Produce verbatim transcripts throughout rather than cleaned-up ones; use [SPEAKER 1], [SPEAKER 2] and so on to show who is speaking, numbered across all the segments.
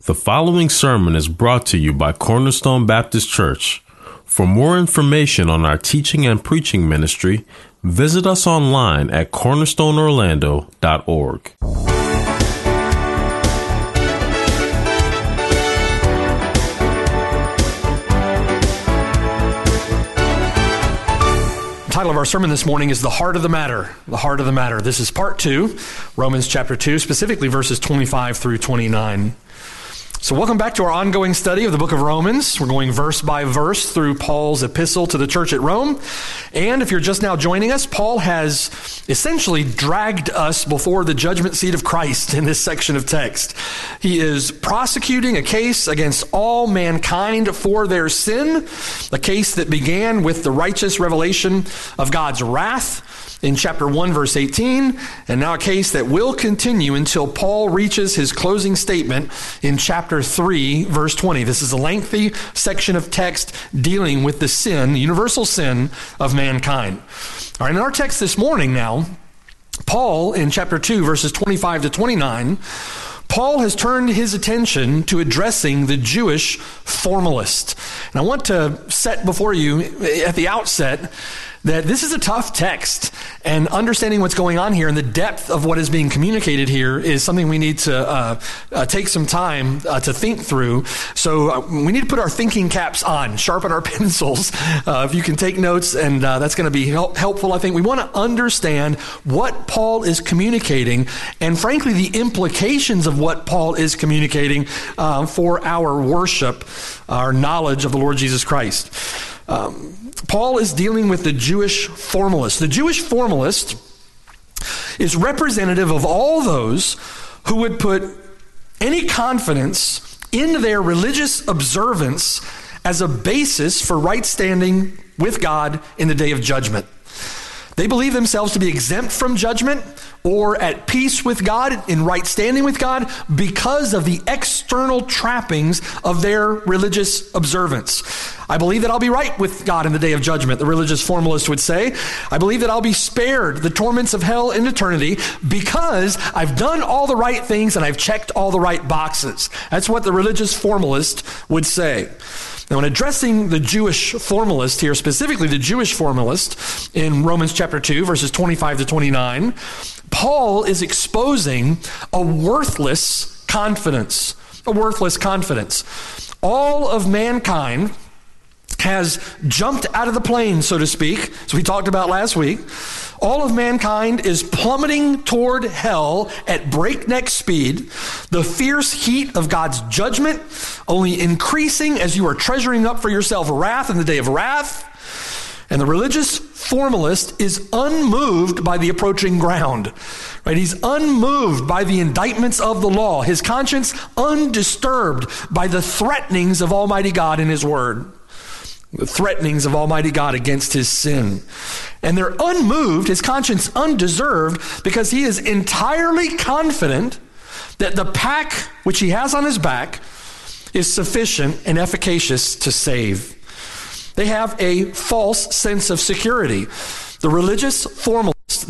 [SPEAKER 1] The following sermon is brought to you by Cornerstone Baptist Church. For more information on our teaching and preaching ministry, visit us online at cornerstone orlando dot org.
[SPEAKER 2] The title of our sermon this morning is The Heart of the Matter. The Heart of the Matter. This is part two, Romans chapter two, specifically verses twenty-five through twenty-nine. So welcome back to our ongoing study of the book of Romans. We're going verse by verse through Paul's epistle to the church at Rome. And if you're just now joining us, Paul has essentially dragged us before the judgment seat of Christ in this section of text. He is prosecuting a case against all mankind for their sin, a case that began with the righteous revelation of God's wrath in chapter one, verse eighteen, and now a case that will continue until Paul reaches his closing statement in chapter three, verse twenty. This is a lengthy section of text dealing with the sin, the universal sin of mankind. All right, in our text this morning now, Paul, in chapter two, verses twenty-five to twenty-nine, Paul has turned his attention to addressing the Jewish formalist. And I want to set before you at the outset that this is a tough text, and understanding what's going on here and the depth of what is being communicated here is something we need to uh, uh, take some time uh, to think through. So uh, we need to put our thinking caps on, sharpen our pencils. Uh, if you can take notes, and uh, that's going to be help- helpful, I think. We want to understand what Paul is communicating, and frankly, the implications of what Paul is communicating uh, for our worship, our knowledge of the Lord Jesus Christ. Um, Paul is dealing with the Jewish formalist. The Jewish formalist is representative of all those who would put any confidence in their religious observance as a basis for right standing with God in the day of judgment. They believe themselves to be exempt from judgment or at peace with God, in right standing with God, because of the external trappings of their religious observance. I believe that I'll be right with God in the day of judgment, the religious formalist would say. I believe that I'll be spared the torments of hell in eternity because I've done all the right things and I've checked all the right boxes. That's what the religious formalist would say. Now, in addressing the Jewish formalist here, specifically the Jewish formalist in Romans chapter two, verses twenty-five to twenty-nine, Paul is exposing a worthless confidence, a worthless confidence. All of mankind has jumped out of the plane, so to speak, as we talked about last week. All of mankind is plummeting toward hell at breakneck speed. The fierce heat of God's judgment only increasing as you are treasuring up for yourself wrath in the day of wrath. And the religious formalist is unmoved by the approaching ground. Right? He's unmoved by the indictments of the law. His conscience undisturbed by the threatenings of Almighty God in His Word. The threatenings of Almighty God against his sin. And they're unmoved, his conscience undeserved, because he is entirely confident that the pack which he has on his back is sufficient and efficacious to save. They have a false sense of security. The religious formalists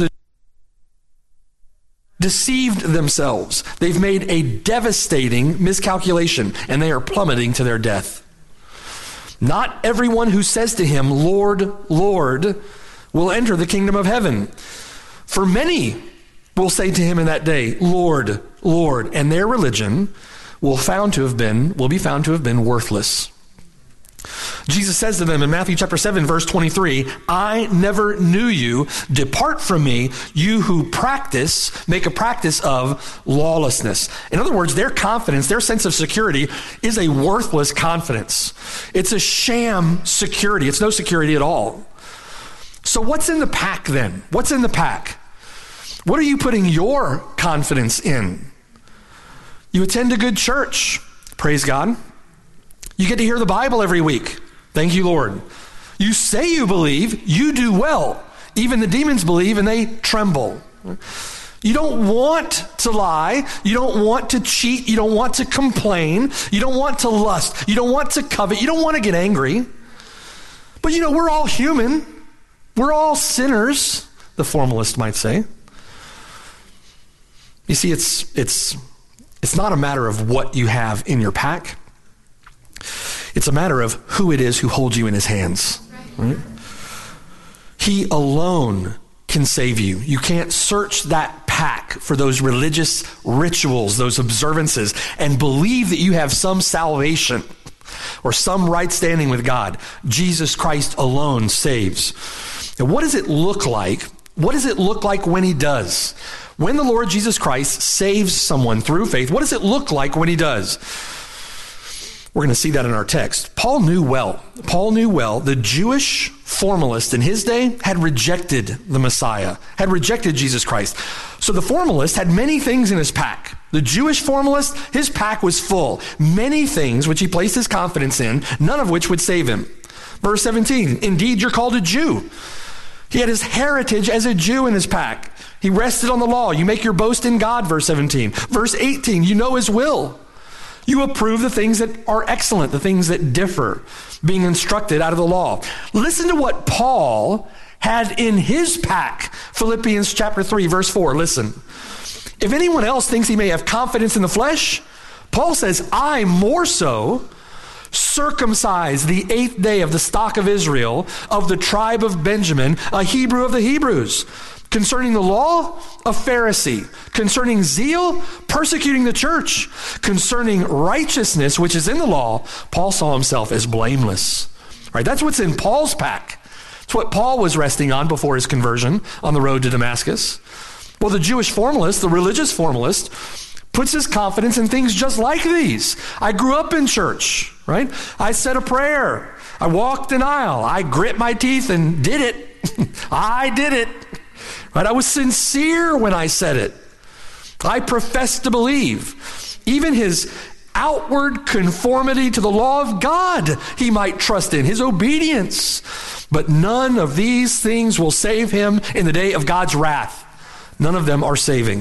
[SPEAKER 2] deceived themselves. They've made a devastating miscalculation, and they are plummeting to their death. Not everyone who says to him, Lord, Lord, will enter the kingdom of heaven. For many will say to him in that day, Lord, Lord, and their religion will found to have been, will be found to have been worthless. Jesus says to them in Matthew chapter seven, verse twenty-three, I never knew you. Depart from me, you who practice, make a practice of lawlessness. In other words, their confidence, their sense of security is a worthless confidence. It's a sham security. It's no security at all. So what's in the pack then? What's in the pack? What are you putting your confidence in? You attend a good church. Praise God. You get to hear the Bible every week. Thank you, Lord. You say you believe, you do well. Even the demons believe and they tremble. You don't want to lie. You don't want to cheat. You don't want to complain. You don't want to lust. You don't want to covet. You don't want to get angry. But you know, we're all human. We're all sinners, the formalist might say. You see, it's it's It's not a matter of what you have in your pack. It's a matter of who it is who holds you in his hands. Right? He alone can save you. You can't search that pack for those religious rituals, those observances, and believe that you have some salvation or some right standing with God. Jesus Christ alone saves. And what does it look like? What does it look like when he does? When the Lord Jesus Christ saves someone through faith, what does it look like when he does? We're going to see that in our text. Paul knew well. Paul knew well the Jewish formalists in his day had rejected the Messiah, had rejected Jesus Christ. So the formalist had many things in his pack. The Jewish formalist, his pack was full. Many things which he placed his confidence in, none of which would save him. Verse seventeen, indeed you're called a Jew. He had his heritage as a Jew in his pack. He rested on the law. You make your boast in God, verse seventeen. Verse eighteen, you know his will. You approve the things that are excellent, the things that differ, being instructed out of the law. Listen to what Paul had in his pack. Philippians chapter three, verse four. Listen. If anyone else thinks he may have confidence in the flesh, Paul says, I more so, circumcised the eighth day of the stock of Israel, of the tribe of Benjamin, a Hebrew of the Hebrews. Concerning the law, a Pharisee. Concerning zeal, persecuting the church. Concerning righteousness, which is in the law, Paul saw himself as blameless. Right? That's what's in Paul's pack. It's what Paul was resting on before his conversion on the road to Damascus. Well, the Jewish formalist, the religious formalist, puts his confidence in things just like these. I grew up in church, right? I said a prayer. I walked an aisle. I grit my teeth and did it. I did it. Right? I was sincere when I said it. I professed to believe. Even his outward conformity to the law of God he might trust in, his obedience. But none of these things will save him in the day of God's wrath. None of them are saving.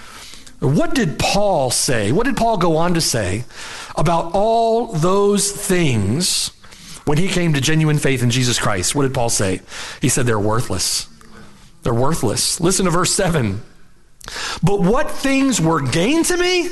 [SPEAKER 2] What did Paul say? What did Paul go on to say about all those things when he came to genuine faith in Jesus Christ? What did Paul say? He said they're worthless. They're worthless. Listen to verse seven. But what things were gain to me,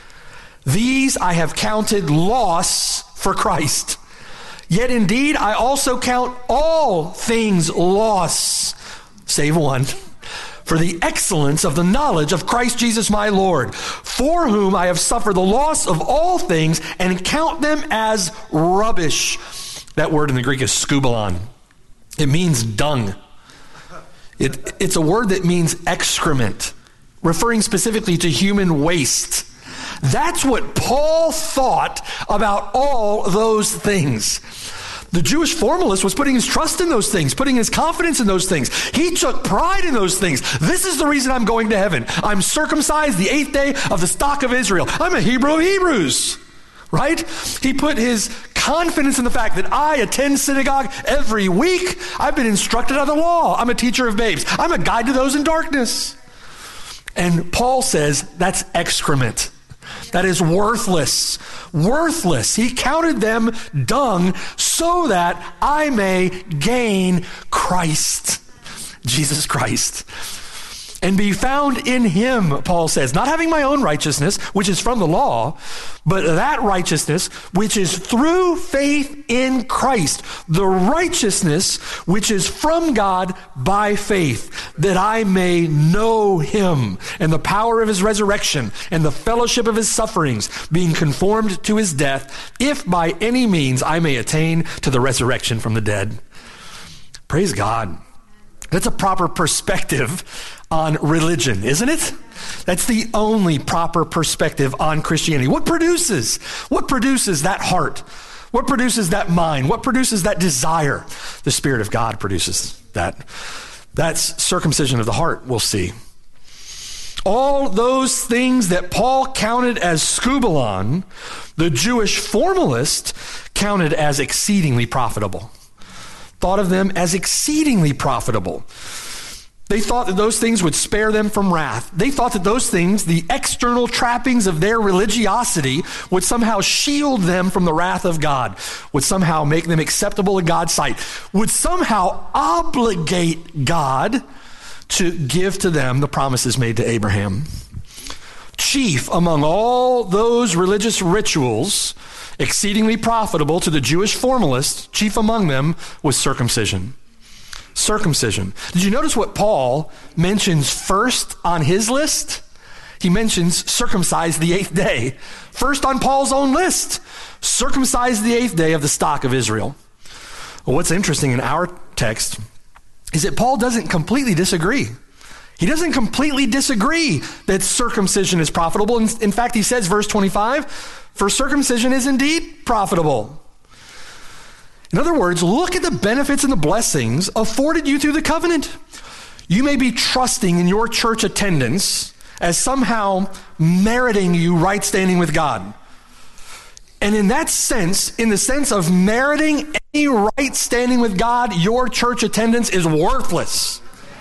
[SPEAKER 2] these I have counted loss for Christ. Yet indeed I also count all things loss, save one, for the excellence of the knowledge of Christ Jesus my Lord, for whom I have suffered the loss of all things and count them as rubbish. That word in the Greek is skubalon. It means dung. It, it's a word that means excrement, referring specifically to human waste. That's what Paul thought about all those things. The Jewish formalist was putting his trust in those things, putting his confidence in those things. He took pride in those things. This is the reason I'm going to heaven. I'm circumcised the eighth day of the stock of Israel. I'm a Hebrew of Hebrews, right? He put his confidence in the fact that I attend synagogue every week. I've been instructed of the law. I'm a teacher of babes. I'm a guide to those in darkness. And Paul says that's excrement. That is worthless. Worthless. He counted them dung so that I may gain Christ, Jesus Christ, and be found in him, Paul says, not having my own righteousness, which is from the law, but that righteousness which is through faith in Christ, the righteousness which is from God by faith, that I may know him and the power of his resurrection and the fellowship of his sufferings, being conformed to his death, if by any means I may attain to the resurrection from the dead. Praise God. That's a proper perspective on religion, isn't it? That's the only proper perspective on Christianity. What produces? What produces that heart? What produces that mind? What produces that desire? The Spirit of God produces that. That's circumcision of the heart, we'll see. All those things that Paul counted as skubalon, the Jewish formalist counted as exceedingly profitable. Thought of them as exceedingly profitable. They thought that those things would spare them from wrath. They thought that those things, the external trappings of their religiosity, would somehow shield them from the wrath of God, would somehow make them acceptable in God's sight, would somehow obligate God to give to them the promises made to Abraham. chief among all those religious rituals, exceedingly profitable to the Jewish formalists, chief among them was circumcision. Circumcision. Did you notice what Paul mentions first on his list? He mentions circumcise the eighth day. First on Paul's own list, circumcise the eighth day of the stock of Israel. Well, what's interesting in our text is that Paul doesn't completely disagree. He doesn't completely disagree that circumcision is profitable. In, in fact, he says, verse twenty-five, for circumcision is indeed profitable. In other words, look at the benefits and the blessings afforded you through the covenant. You may be trusting in your church attendance as somehow meriting you right standing with God. And in that sense, in the sense of meriting any right standing with God, your church attendance is worthless.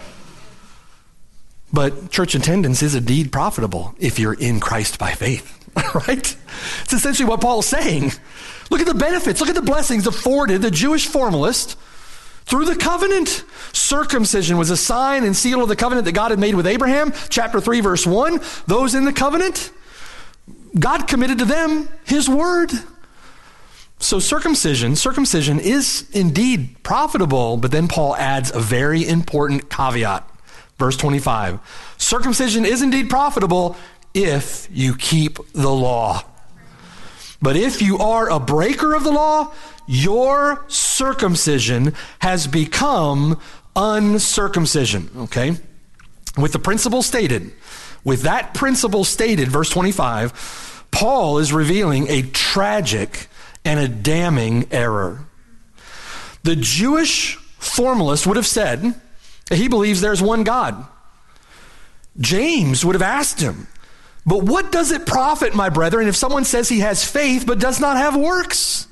[SPEAKER 2] But church attendance is indeed profitable if you're in Christ by faith, right? It's essentially what Paul's saying. Look at the benefits, look at the blessings afforded the Jewish formalist through the covenant. Circumcision was a sign and seal of the covenant that God had made with Abraham. Chapter three, verse one, those in the covenant, God committed to them his word. So circumcision, circumcision is indeed profitable, but then Paul adds a very important caveat. Verse twenty-five, circumcision is indeed profitable if you keep the law. But if you are a breaker of the law, your circumcision has become uncircumcision, okay? With the principle stated, with that principle stated, verse twenty-five, Paul is revealing a tragic and a damning error. The Jewish formalist would have said that he believes there's one God. James would have asked him, but what does it profit, my brethren, if someone says he has faith but does not have works?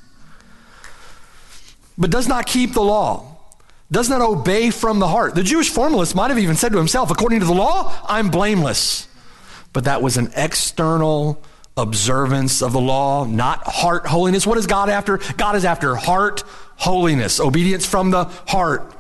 [SPEAKER 2] But does not keep the law, does not obey from the heart. The Jewish formalist might have even said to himself, according to the law, I'm blameless. But that was an external observance of the law, not heart holiness. What is God after? God is after heart holiness, obedience from the heart.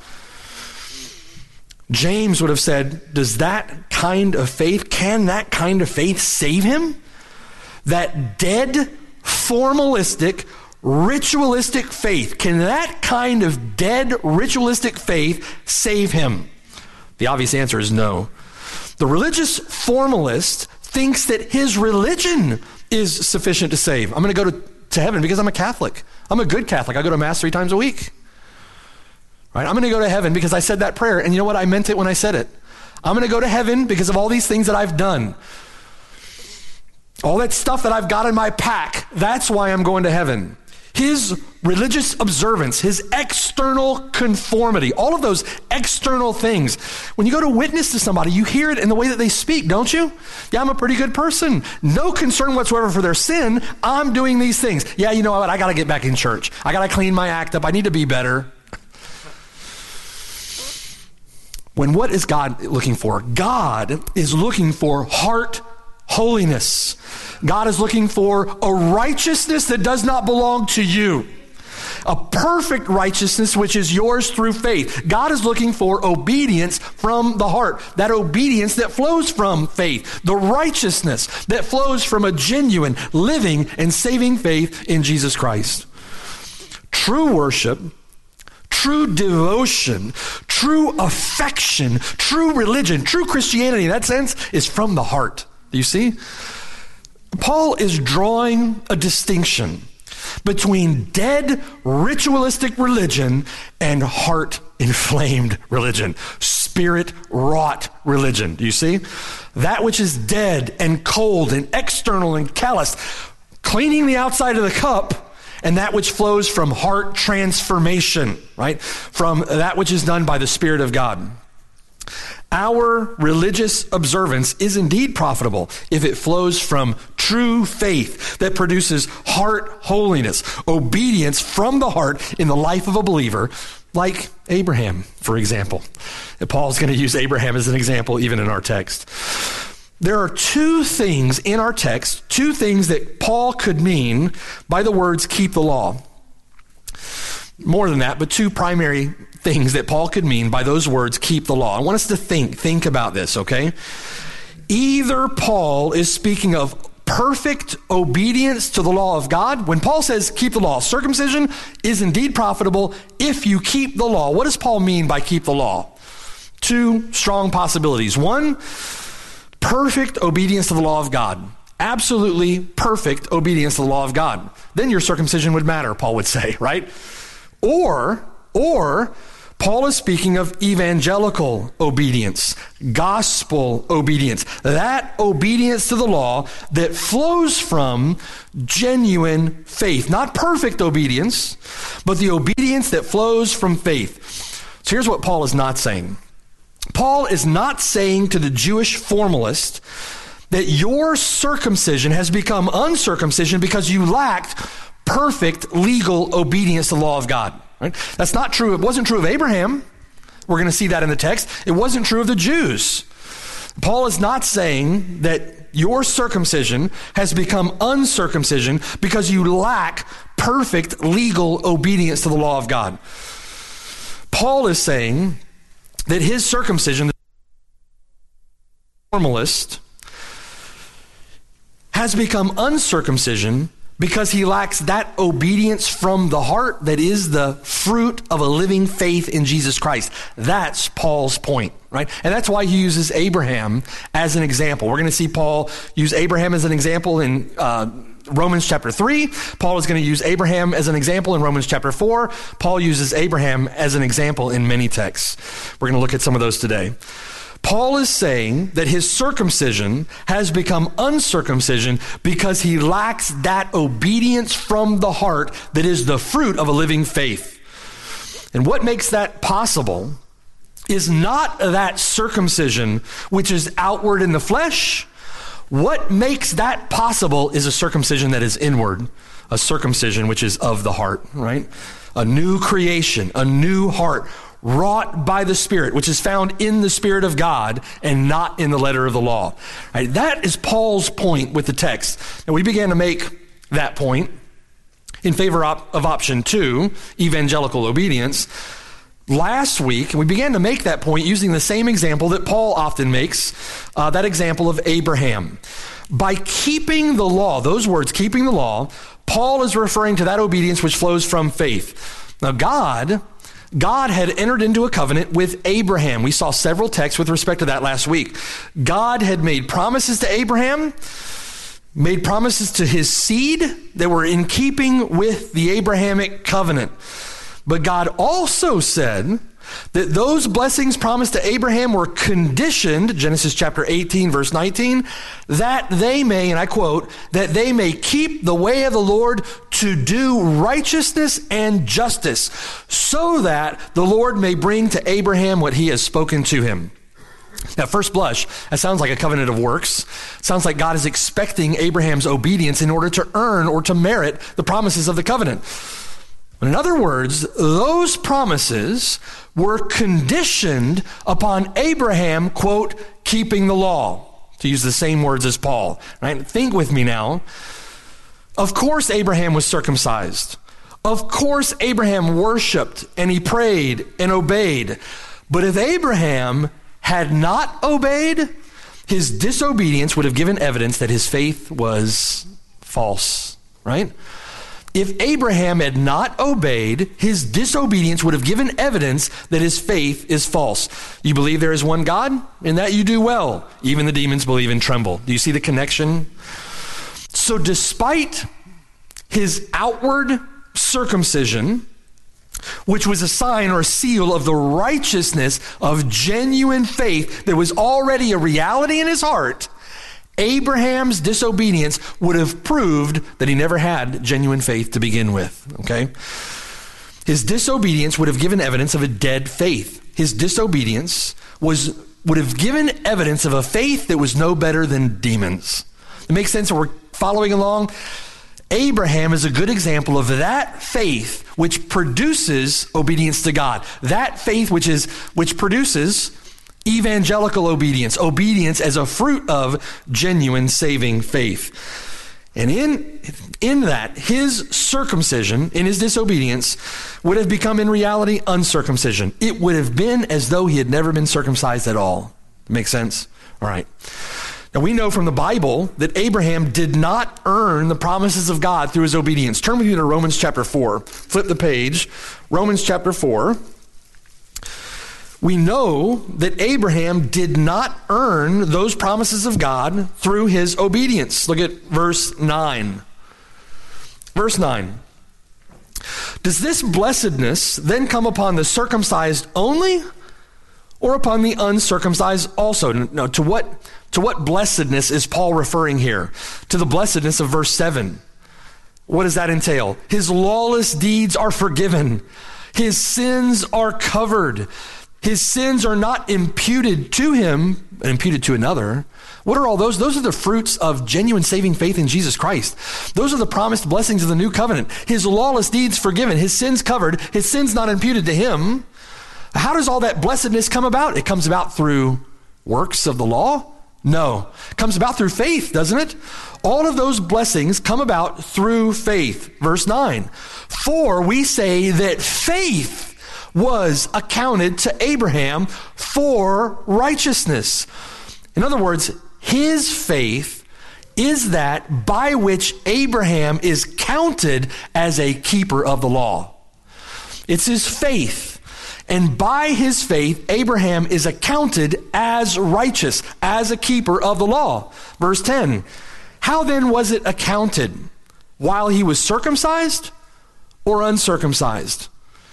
[SPEAKER 2] James would have said, does that kind of faith, can that kind of faith save him? That dead, formalistic, ritualistic faith, can that kind of dead, ritualistic faith save him? The obvious answer is no. The religious formalist thinks that his religion is sufficient to save. I'm going to go to, to heaven because I'm a Catholic. I'm a good Catholic. I go to Mass three times a week. Right? I'm going to go to heaven because I said that prayer, and you know what? I meant it when I said it. I'm going to go to heaven because of all these things that I've done. All that stuff that I've got in my pack, that's why I'm going to heaven. His religious observance, his external conformity, all of those external things. When you go to witness to somebody, you hear it in the way that they speak, don't you? Yeah, I'm a pretty good person. No concern whatsoever for their sin. I'm doing these things. Yeah, you know what? I got to get back in church. I got to clean my act up. I need to be better. When what is God looking for? God is looking for heart holiness. God is looking for a righteousness that does not belong to you. A perfect righteousness which is yours through faith. God is looking for obedience from the heart. That obedience that flows from faith. The righteousness that flows from a genuine, living, and saving faith in Jesus Christ. True worship, true devotion, true affection, true religion, true Christianity in that sense is from the heart. Do you see? Paul is drawing a distinction between dead ritualistic religion and heart-inflamed religion, spirit-wrought religion. Do you see? That which is dead and cold and external and calloused, cleaning the outside of the cup, and that which flows from heart transformation, right? From that which is done by the Spirit of God. Our religious observance is indeed profitable if it flows from true faith that produces heart holiness, obedience from the heart in the life of a believer, like Abraham, for example. And Paul's going to use Abraham as an example even in our text. There are two things in our text, two things that Paul could mean by the words keep the law. More than that, but two primary things that Paul could mean by those words, keep the law. I want us to think, think about this, okay? either Paul is speaking of perfect obedience to the law of God. When Paul says keep the law, circumcision is indeed profitable if you keep the law. What does Paul mean by keep the law? Two strong possibilities. One, perfect obedience to the law of God. Absolutely perfect obedience to the law of God. Then your circumcision would matter, Paul would say, right? Or, or, Paul is speaking of evangelical obedience, gospel obedience, that obedience to the law that flows from genuine faith. Not perfect obedience, but the obedience that flows from faith. So here's what Paul is not saying. Paul is not saying to the Jewish formalist that your circumcision has become uncircumcision because you lacked perfect legal obedience to the law of God. Right? That's not true. It wasn't true of Abraham. We're going to see that in the text. It wasn't true of the Jews. Paul is not saying that your circumcision has become uncircumcision because you lack perfect legal obedience to the law of God. Paul is saying that his circumcision, the formalist, has become uncircumcision because he lacks that obedience from the heart that is the fruit of a living faith in Jesus Christ. That's Paul's point, right? And that's why he uses Abraham as an example. We're going to see Paul use Abraham as an example in uh, Romans chapter three. Paul is going to use Abraham as an example in Romans chapter four. Paul uses Abraham as an example in many texts. We're going to look at some of those today. Paul is saying that his circumcision has become uncircumcision because he lacks that obedience from the heart that is the fruit of a living faith. And what makes that possible is not that circumcision which is outward in the flesh. What makes that possible is a circumcision that is inward, a circumcision which is of the heart, right? A new creation, a new heart, wrought by the Spirit, which is found in the Spirit of God and not in the letter of the law. Right? That is Paul's point with the text. And we began to make that point in favor op- of option two, evangelical obedience, last week. And we began to make that point using the same example that Paul often makes, uh, that example of Abraham. By keeping the law, those words, keeping the law, Paul is referring to that obedience which flows from faith. Now, God... God had entered into a covenant with Abraham. We saw several texts with respect to that last week. God had made promises to Abraham, made promises to his seed that were in keeping with the Abrahamic covenant. But God also said that those blessings promised to Abraham were conditioned, Genesis chapter eighteen, verse nineteen, that they may, and I quote, that they may keep the way of the Lord to do righteousness and justice, so that the Lord may bring to Abraham what he has spoken to him. At first blush, that sounds like a covenant of works. It sounds like God is expecting Abraham's obedience in order to earn or to merit the promises of the covenant. But in other words, those promises were conditioned upon Abraham, quote, keeping the law, to use the same words as Paul, right? Think with me now. Of course, Abraham was circumcised. Of course, Abraham worshiped and he prayed and obeyed. But if Abraham had not obeyed, his disobedience would have given evidence that his faith was false, right? If Abraham had not obeyed, his disobedience would have given evidence that his faith is false. You believe there is one God? In that you do well. Even the demons believe and tremble. Do you see the connection? So despite his outward circumcision, which was a sign or a seal of the righteousness of genuine faith that was already a reality in his heart, Abraham's disobedience would have proved that he never had genuine faith to begin with, okay? His disobedience would have given evidence of a dead faith. His disobedience was would have given evidence of a faith that was no better than demons. It makes sense? We're following along. Abraham is a good example of that faith which produces obedience to God. That faith which is which produces evangelical obedience, obedience as a fruit of genuine saving faith. And in, in that, his circumcision, in his disobedience, would have become in reality uncircumcision. It would have been as though he had never been circumcised at all. Make sense? All right. Now we know from the Bible that Abraham did not earn the promises of God through his obedience. Turn with me to Romans chapter four. Flip the page. Romans chapter four. We know that Abraham did not earn those promises of God through his obedience. Look at verse nine. Verse nine. Does this blessedness then come upon the circumcised only, or upon the uncircumcised also? No, to what, to what blessedness is Paul referring here? To the blessedness of verse seven. What does that entail? His lawless deeds are forgiven. His sins are covered. His sins are not imputed to him, imputed to another. What are all those? Those are the fruits of genuine saving faith in Jesus Christ. Those are the promised blessings of the new covenant. His lawless deeds forgiven, his sins covered, his sins not imputed to him. How does all that blessedness come about? It comes about through works of the law? No. It comes about through faith, doesn't it? All of those blessings come about through faith. Verse nine. For we say that faith was accounted to Abraham for righteousness. In other words, his faith is that by which Abraham is counted as a keeper of the law. It's his faith. And by his faith, Abraham is accounted as righteous, as a keeper of the law. Verse ten. How then was it accounted? While he was circumcised or uncircumcised?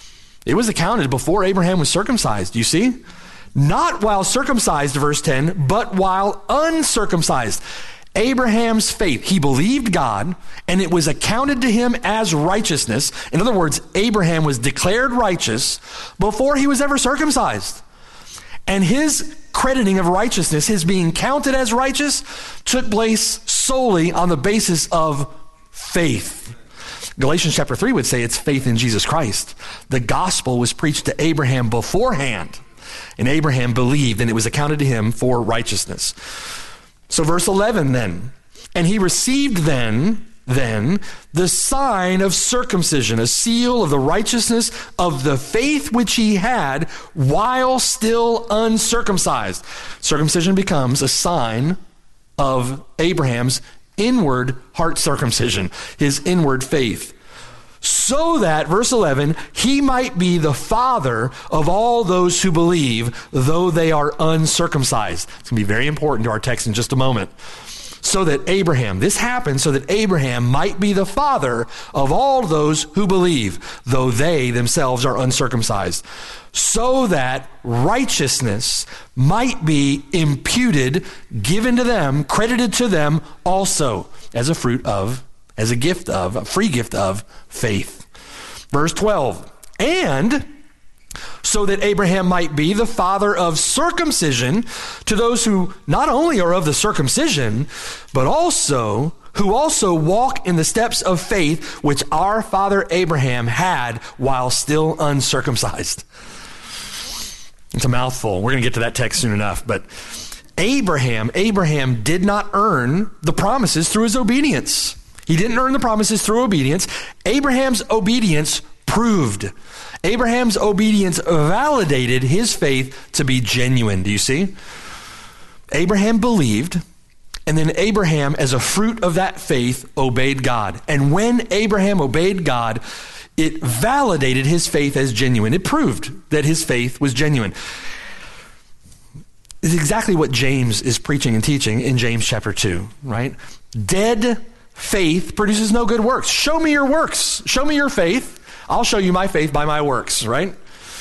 [SPEAKER 2] It was accounted before Abraham was circumcised, you see? Not while circumcised, verse ten, but while uncircumcised. Abraham's faith, he believed God, and it was accounted to him as righteousness. In other words, Abraham was declared righteous before he was ever circumcised. And his crediting of righteousness, his being counted as righteous, took place solely on the basis of faith. Galatians chapter three would say it's faith in Jesus Christ. The gospel was preached to Abraham beforehand, and Abraham believed, and it was accounted to him for righteousness. So verse eleven then, and he received then, then, the sign of circumcision, a seal of the righteousness of the faith which he had while still uncircumcised. Circumcision becomes a sign of Abraham's inward heart circumcision, his inward faith. So that, verse eleven, he might be the father of all those who believe, though they are uncircumcised. It's going to be very important to our text in just a moment. So that Abraham, this happened so that Abraham might be the father of all those who believe, though they themselves are uncircumcised. So that righteousness might be imputed, given to them, credited to them also as a fruit of, as a gift of, a free gift of faith. Verse twelve, and so that Abraham might be the father of circumcision to those who not only are of the circumcision, but also who also walk in the steps of faith which our father Abraham had while still uncircumcised. It's a mouthful. We're going to get to that text soon enough, but Abraham, Abraham did not earn the promises through his obedience. He didn't earn the promises through obedience. Abraham's obedience proved. Abraham's obedience validated his faith to be genuine. Do you see? Abraham believed, and then Abraham, as a fruit of that faith, obeyed God. And when Abraham obeyed God, it validated his faith as genuine. It proved that his faith was genuine. It's exactly what James is preaching and teaching in James chapter two, right? Dead faith produces no good works. Show me your works. Show me your faith. I'll show you my faith by my works, right?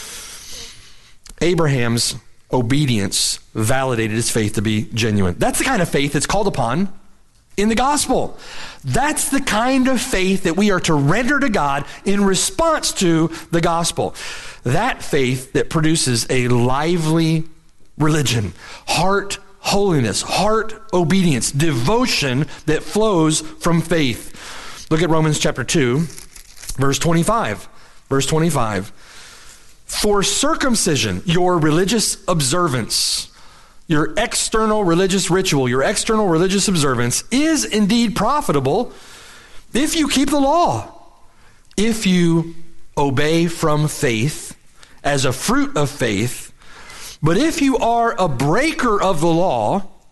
[SPEAKER 2] Abraham's obedience validated his faith to be genuine. That's the kind of faith that's called upon in the gospel. That's the kind of faith that we are to render to God in response to the gospel. That faith that produces a lively religion, heart holiness, heart obedience, devotion that flows from faith. Look at Romans chapter two, verse twenty-five. Verse twenty-five. For circumcision, your religious observance, your external religious ritual, your external religious observance is indeed profitable if you keep the law, if you obey from faith as a fruit of faith. But if you are a breaker of the law,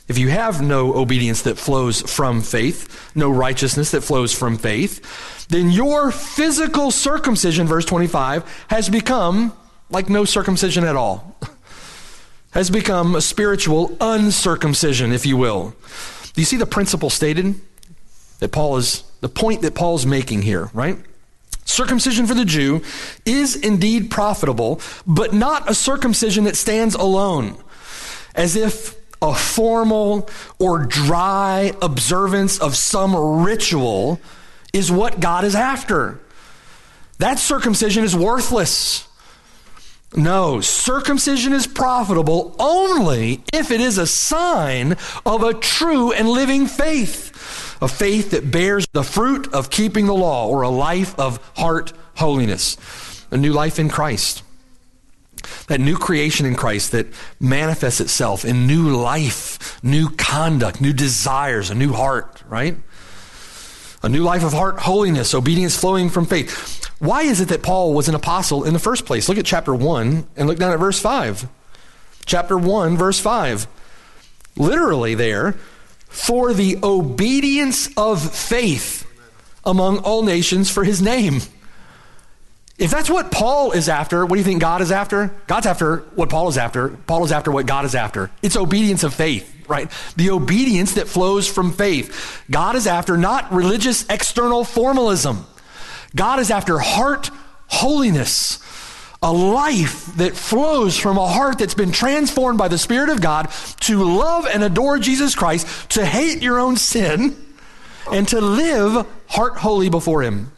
[SPEAKER 2] if you have no obedience that flows from faith, no righteousness that flows from faith, then your physical circumcision, verse twenty-five, has become like no circumcision at all. Has become a spiritual uncircumcision, if you will. Do you see the principle stated? That Paul is, the point that Paul's making here, right? Circumcision for the Jew is indeed profitable, but not a circumcision that stands alone, as if a formal or dry observance of some ritual is what God is after. That circumcision is worthless. No, circumcision is profitable only if it is a sign of a true and living faith. A faith that bears the fruit of keeping the law, or a life of heart holiness. A new life in Christ. That new creation in Christ that manifests itself in new life, new conduct, new desires, a new heart, right? A new life of heart holiness, obedience flowing from faith. Why is it that Paul was an apostle in the first place? Look at chapter one and look down at verse five. Chapter one, verse five. Literally there, for the obedience of faith among all nations for his name. If that's what Paul is after, what do you think God is after? God's after what Paul is after. Paul is after what God is after. It's obedience of faith, right? The obedience that flows from faith. God is after not religious external formalism. God is after heart holiness. A life that flows from a heart that's been transformed by the Spirit of God to love and adore Jesus Christ, to hate your own sin, and to live heart holy before him.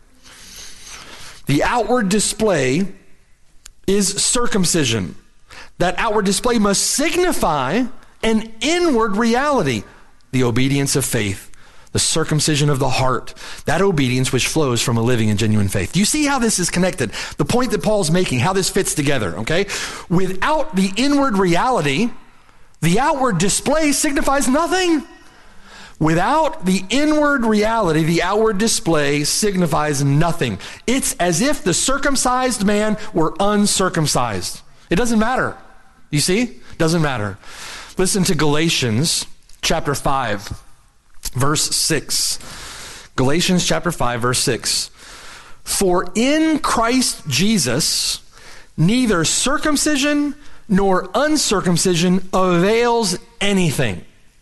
[SPEAKER 2] The outward display is circumcision. That outward display must signify an inward reality, the obedience of faith. The circumcision of the heart, that obedience which flows from a living and genuine faith. Do you see how this is connected? The point that Paul's making, how this fits together, okay? Without the inward reality, the outward display signifies nothing. Without the inward reality, the outward display signifies nothing. It's as if the circumcised man were uncircumcised. It doesn't matter. You see? Doesn't matter. Listen to Galatians chapter five. Verse six. Galatians chapter five, verse six. For in Christ Jesus, neither circumcision nor uncircumcision avails anything,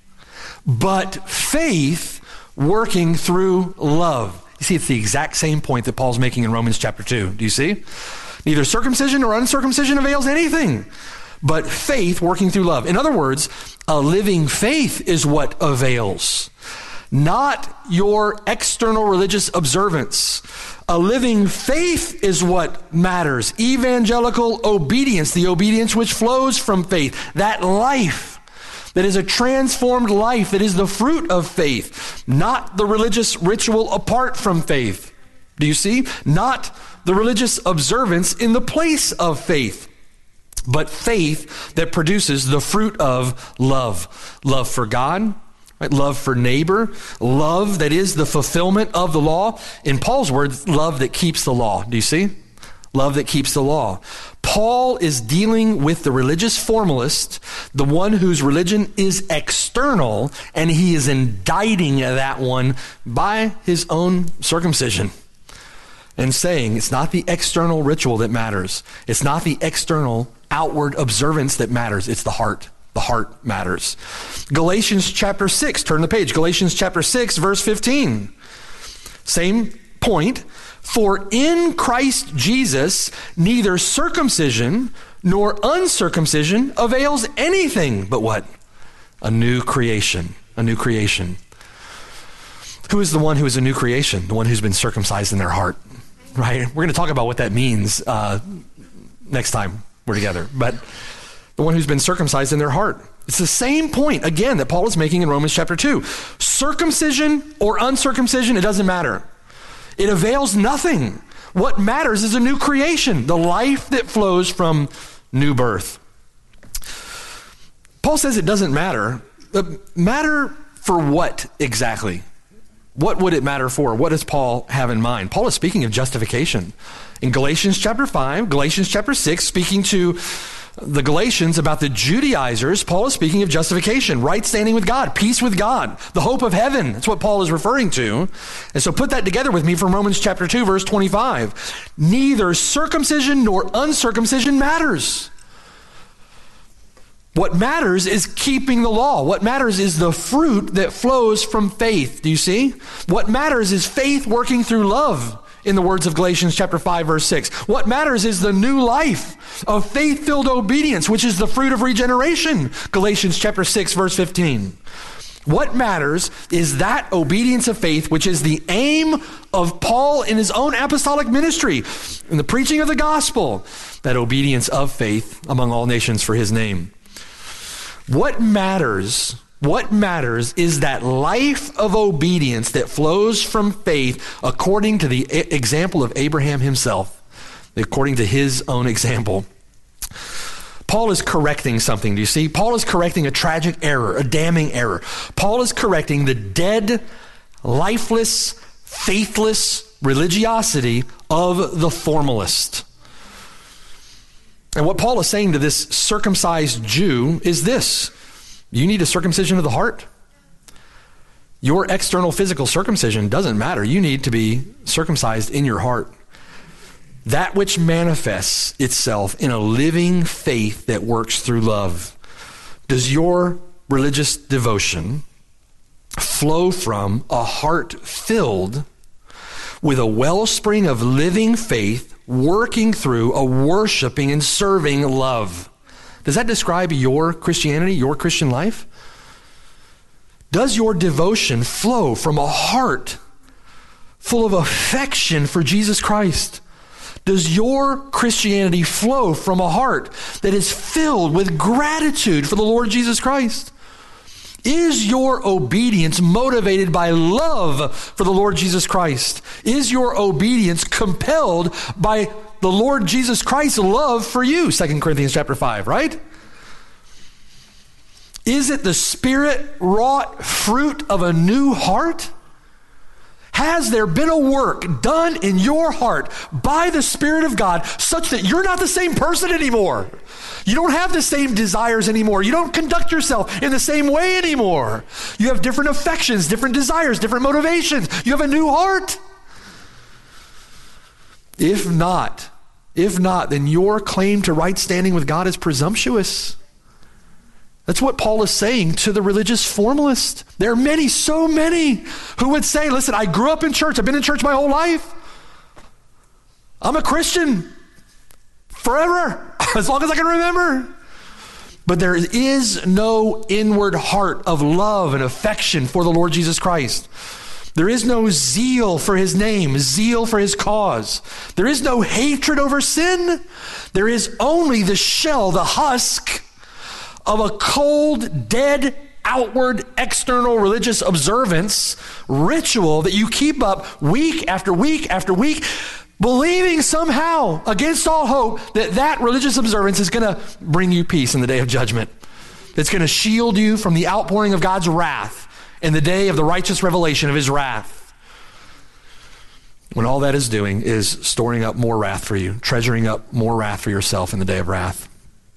[SPEAKER 2] but faith working through love. You see, it's the exact same point that Paul's making in Romans chapter two. Do you see? Neither circumcision nor uncircumcision avails anything, but faith working through love. In other words, a living faith is what avails. Not your external religious observance. A living faith is what matters. Evangelical obedience, the obedience which flows from faith. That life that is a transformed life, that is the fruit of faith. Not the religious ritual apart from faith. Do you see? Not the religious observance in the place of faith, but faith that produces the fruit of love. Love for God, right? Love for neighbor, love that is the fulfillment of the law. In Paul's words, love that keeps the law. Do you see? Love that keeps the law. Paul is dealing with the religious formalist, the one whose religion is external, and he is indicting that one by his own circumcision. And saying it's not the external ritual that matters. It's not the external outward observance that matters. It's the heart. The heart matters. Galatians chapter six, turn the page. Galatians chapter six, verse fifteen. Same point. For in Christ Jesus, neither circumcision nor uncircumcision avails anything but what? A new creation. A new creation. Who is the one who is a new creation? The one who's been circumcised in their heart. Right? We're going to talk about what that means uh, next time we're together. But the one who's been circumcised in their heart. It's the same point, again, that Paul is making in Romans chapter two. Circumcision or uncircumcision, it doesn't matter. It avails nothing. What matters is a new creation, the life that flows from new birth. Paul says it doesn't matter. Matter for what exactly? What would it matter for? What does Paul have in mind? Paul is speaking of justification. In Galatians chapter five, Galatians chapter six, speaking to the Galatians about the Judaizers, Paul is speaking of justification, right standing with God, peace with God, the hope of heaven. That's what Paul is referring to. And so put that together with me from Romans chapter two, verse twenty-five. Neither circumcision nor uncircumcision matters. What matters is keeping the law. What matters is the fruit that flows from faith. Do you see? What matters is faith working through love, in the words of Galatians chapter five, verse six. What matters is the new life of faith-filled obedience, which is the fruit of regeneration, Galatians chapter six, verse fifteen. What matters is that obedience of faith, which is the aim of Paul in his own apostolic ministry, in the preaching of the gospel, that obedience of faith among all nations for his name. What matters, what matters is that life of obedience that flows from faith according to the example of Abraham himself, according to his own example. Paul is correcting something, do you see? Paul is correcting a tragic error, a damning error. Paul is correcting the dead, lifeless, faithless religiosity of the formalist. And what Paul is saying to this circumcised Jew is this: you need a circumcision of the heart. Your external physical circumcision doesn't matter. You need to be circumcised in your heart. That which manifests itself in a living faith that works through love. Does your religious devotion flow from a heart filled with a wellspring of living faith working through a worshiping and serving love? Does that describe your Christianity, your Christian life? Does your devotion flow from a heart full of affection for Jesus Christ? Does your Christianity flow from a heart that is filled with gratitude for the Lord Jesus Christ? Is your obedience motivated by love for the Lord Jesus Christ? Is your obedience compelled by the Lord Jesus Christ's love for you? Second Corinthians chapter five, right? Is it the Spirit-wrought fruit of a new heart? Has there been a work done in your heart by the Spirit of God such that you're not the same person anymore? You don't have the same desires anymore. You don't conduct yourself in the same way anymore. You have different affections, different desires, different motivations. You have a new heart. If not, if not, then your claim to right standing with God is presumptuous. That's what Paul is saying to the religious formalist. There are many, so many, who would say, listen, I grew up in church. I've been in church my whole life. I'm a Christian forever, as long as I can remember. But there is no inward heart of love and affection for the Lord Jesus Christ. There is no zeal for his name, zeal for his cause. There is no hatred over sin. There is only the shell, the husk of a cold, dead, outward, external religious observance, ritual that you keep up week after week after week, believing somehow, against all hope, that that religious observance is going to bring you peace in the day of judgment. It's going to shield you from the outpouring of God's wrath in the day of the righteous revelation of his wrath. When all that is doing is storing up more wrath for you, treasuring up more wrath for yourself in the day of wrath.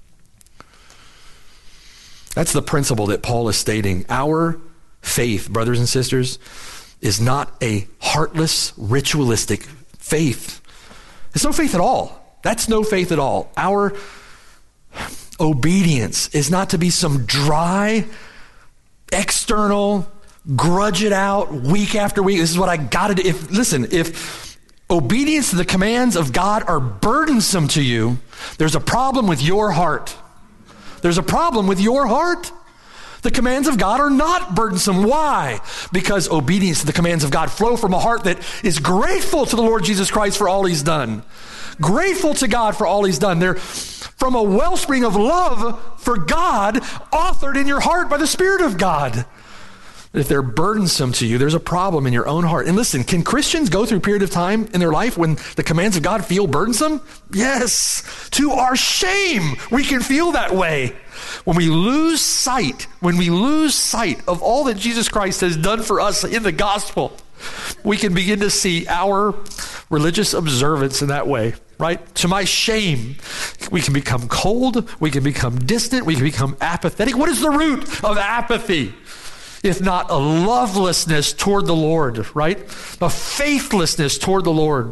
[SPEAKER 2] That's the principle that Paul is stating. Our faith, brothers and sisters, is not a heartless, ritualistic faith. It's no faith at all. That's no faith at all. Our obedience is not to be some dry, external, grudge it out week after week. This is what I got to do. If, listen, if obedience to the commands of God are burdensome to you, there's a problem with your heart. There's a problem with your heart. The commands of God are not burdensome. Why? Because obedience to the commands of God flow from a heart that is grateful to the Lord Jesus Christ for all he's done. Grateful to God for all he's done. They're from a wellspring of love for God, authored in your heart by the Spirit of God. If they're burdensome to you, there's a problem in your own heart. And listen, can Christians go through a period of time in their life when the commands of God feel burdensome? Yes. To our shame, we can feel that way. When we lose sight, when we lose sight of all that Jesus Christ has done for us in the gospel, we can begin to see our religious observance in that way. right? To my shame, we can become cold, we can become distant, we can become apathetic. What is the root of apathy? If not a lovelessness toward the Lord, right? A faithlessness toward the Lord.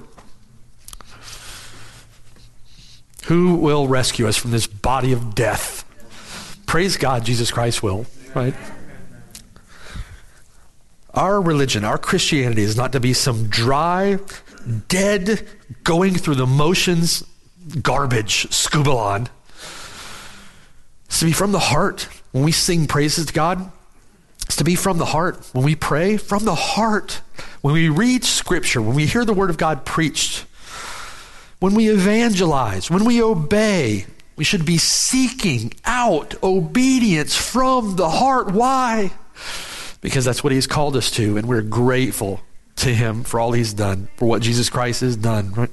[SPEAKER 2] Who will rescue us from this body of death? Praise God, Jesus Christ will, right? Our religion, our Christianity is not to be some dry, dead, going through the motions, garbage, scubalon. It's to be from the heart. When we sing praises to God, it's to be from the heart. When we pray, from the heart. When we read Scripture, when we hear the Word of God preached, when we evangelize, when we obey, we should be seeking out obedience from the heart. Why? Because that's what He's called us to, and we're grateful to Him for all He's done, for what Jesus Christ has done. Right?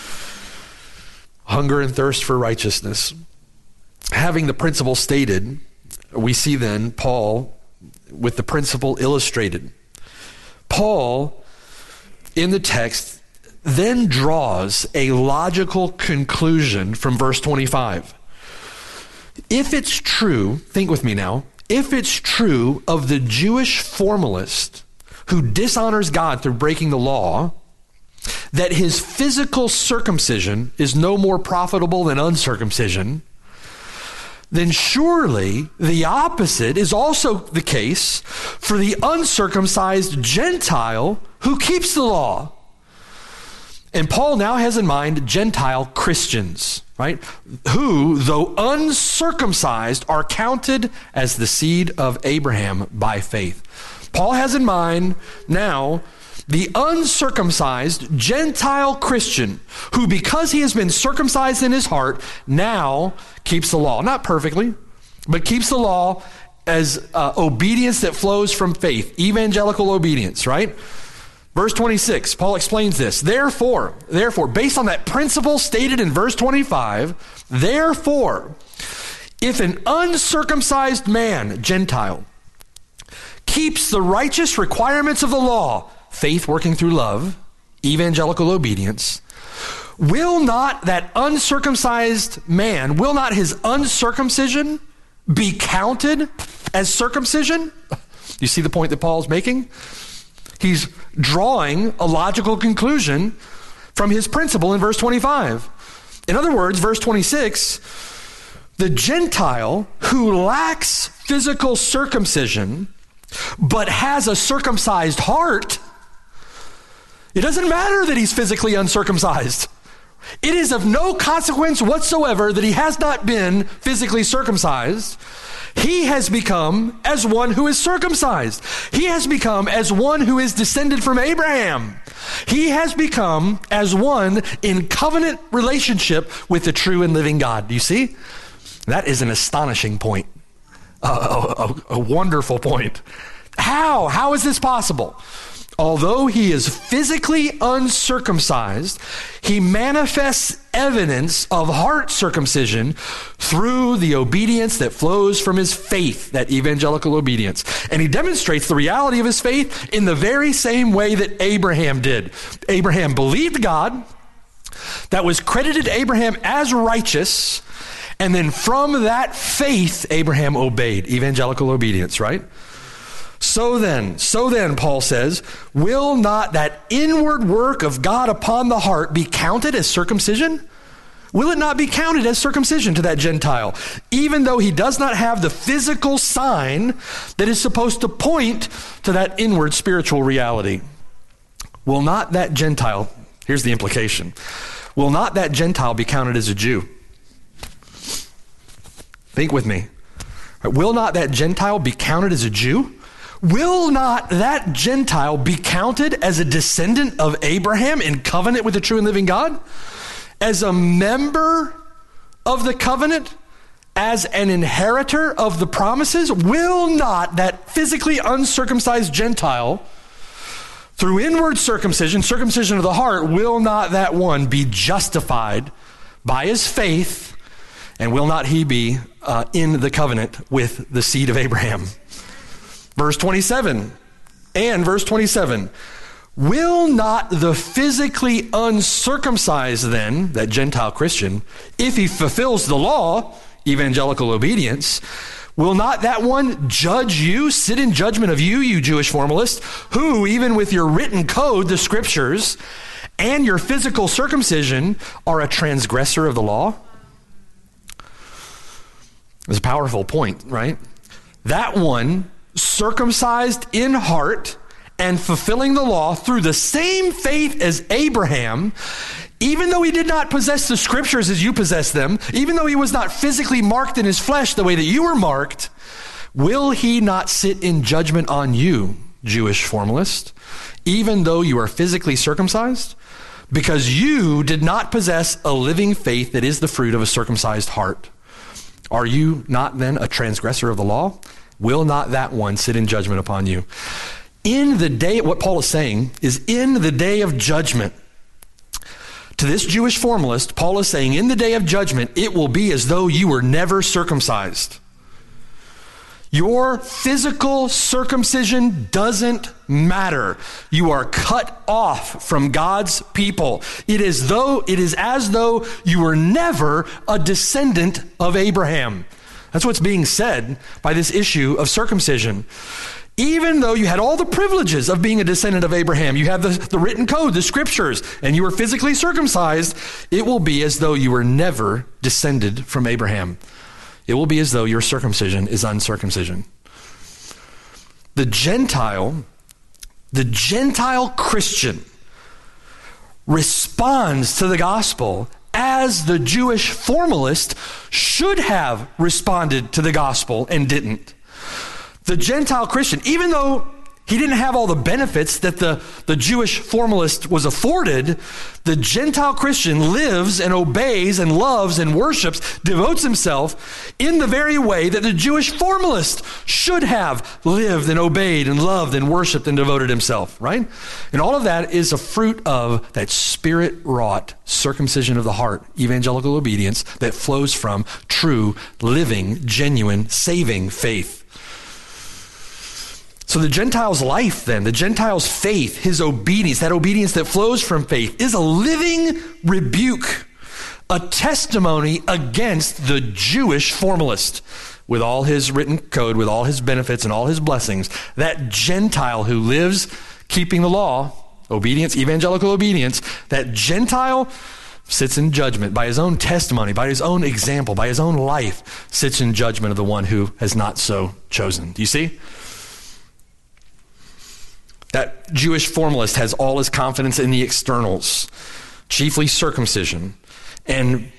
[SPEAKER 2] Hunger and thirst for righteousness. Having the principle stated, we see then Paul with the principle illustrated. Paul, in the text, then draws a logical conclusion from verse twenty-five. If it's true, think with me now, if it's true of the Jewish formalist who dishonors God through breaking the law, that his physical circumcision is no more profitable than uncircumcision, then surely the opposite is also the case for the uncircumcised Gentile who keeps the law. And Paul now has in mind Gentile Christians, right? Who, though uncircumcised, are counted as the seed of Abraham by faith. Paul has in mind now the uncircumcised Gentile Christian who, because he has been circumcised in his heart, now keeps the law. Not perfectly, but keeps the law as uh, obedience that flows from faith, evangelical obedience, right? Verse twenty-six, Paul explains this. Therefore, therefore, based on that principle stated in verse twenty-five, therefore, if an uncircumcised man, Gentile, keeps the righteous requirements of the law, faith working through love, evangelical obedience, will not that uncircumcised man, will not his uncircumcision be counted as circumcision? You see the point that Paul's making? He's drawing a logical conclusion from his principle in verse twenty-five. In other words, verse twenty-six, the Gentile who lacks physical circumcision but has a circumcised heart, it doesn't matter that he's physically uncircumcised. It is of no consequence whatsoever that he has not been physically circumcised. He has become as one who is circumcised. He has become as one who is descended from Abraham. He has become as one in covenant relationship with the true and living God. Do you see? That is an astonishing point. A, a, a wonderful point. How? How is this possible? Although he is physically uncircumcised, he manifests evidence of heart circumcision through the obedience that flows from his faith, that evangelical obedience. And he demonstrates the reality of his faith in the very same way that Abraham did. Abraham believed God, that was credited to Abraham as righteous, and then from that faith, Abraham obeyed. Evangelical obedience, right? So then, so then, Paul says, will not that inward work of God upon the heart be counted as circumcision? Will it not be counted as circumcision to that Gentile, even though he does not have the physical sign that is supposed to point to that inward spiritual reality? Will not that Gentile, here's the implication, will not that Gentile be counted as a Jew? Think with me. Will not that Gentile be counted as a Jew? Will not that Gentile be counted as a descendant of Abraham in covenant with the true and living God? As a member of the covenant? As an inheritor of the promises? Will not that physically uncircumcised Gentile, through inward circumcision, circumcision of the heart, will not that one be justified by his faith, and will not he be uh, in the covenant with the seed of Abraham? Verse twenty-seven, and verse twenty-seven, Will not the physically uncircumcised then, that Gentile Christian, if he fulfills the law, evangelical obedience, will not that one judge you, sit in judgment of you, you Jewish formalist, who, even with your written code, the scriptures, and your physical circumcision, are a transgressor of the law? It's a powerful point, right? That one, circumcised in heart and fulfilling the law through the same faith as Abraham, even though he did not possess the scriptures as you possess them, even though he was not physically marked in his flesh the way that you were marked, will he not sit in judgment on you, Jewish formalist, even though you are physically circumcised? Because you did not possess a living faith that is the fruit of a circumcised heart. Are you not then a transgressor of the law? Will not that one sit in judgment upon you? In the day, what Paul is saying is in the day of judgment, to this Jewish formalist, Paul is saying, in the day of judgment, it will be as though you were never circumcised. Your physical circumcision doesn't matter. You are cut off from God's people. It is though it is as though you were never a descendant of Abraham. That's what's being said by this issue of circumcision. Even though you had all the privileges of being a descendant of Abraham, you have the, the written code, the scriptures, and you were physically circumcised, it will be as though you were never descended from Abraham. It will be as though your circumcision is uncircumcision. The Gentile, the Gentile Christian responds to the gospel as the Jewish formalist should have responded to the gospel and didn't. The Gentile Christian, even though he didn't have all the benefits that the, the Jewish formalist was afforded, the Gentile Christian lives and obeys and loves and worships, devotes himself in the very way that the Jewish formalist should have lived and obeyed and loved and worshiped and devoted himself, right? And all of that is a fruit of that spirit-wrought circumcision of the heart, evangelical obedience that flows from true, living, genuine, saving faith. So the Gentile's life then, the Gentile's faith, his obedience, that obedience that flows from faith is a living rebuke, a testimony against the Jewish formalist with all his written code, with all his benefits and all his blessings. That Gentile who lives keeping the law, obedience, evangelical obedience, that Gentile sits in judgment by his own testimony, by his own example, by his own life, sits in judgment of the one who has not so chosen. Do you see? That Jewish formalist has all his confidence in the externals, chiefly circumcision. And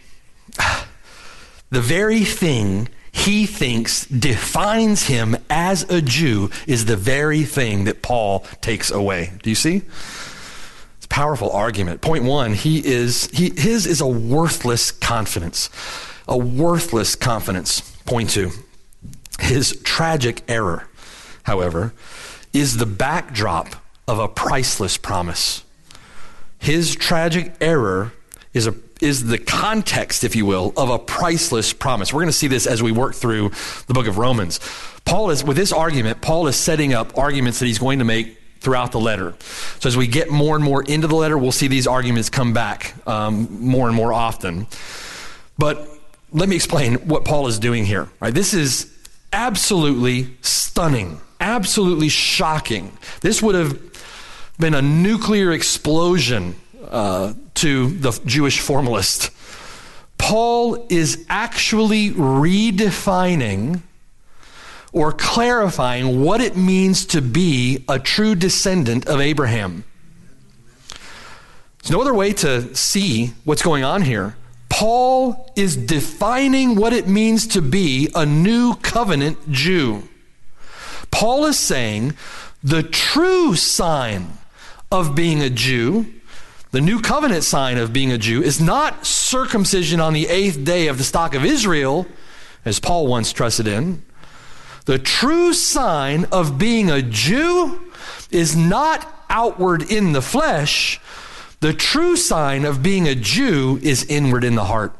[SPEAKER 2] the very thing he thinks defines him as a Jew is the very thing that Paul takes away. Do you see? It's a powerful argument. Point one, he is he his is a worthless confidence. A worthless confidence. Point two, his tragic error, however, is the backdrop of a priceless promise. His tragic error is a is the context, if you will, of a priceless promise. We're going to see this as we work through the book of Romans. Paul is, with this argument, Paul is setting up arguments that he's going to make throughout the letter. So as we get more and more into the letter, we'll see these arguments come back um, more and more often. But let me explain what Paul is doing here. Right? This is absolutely stunning. Absolutely shocking. This would have been a nuclear explosion uh, to the Jewish formalist. Paul is actually redefining or clarifying what it means to be a true descendant of Abraham. There's no other way to see what's going on here. Paul is defining what it means to be a new covenant Jew. Paul is saying the true sign of being a Jew, the new covenant sign of being a Jew, is not circumcision on the eighth day of the stock of Israel, as Paul once trusted in. The true sign of being a Jew is not outward in the flesh. The true sign of being a Jew is inward in the heart.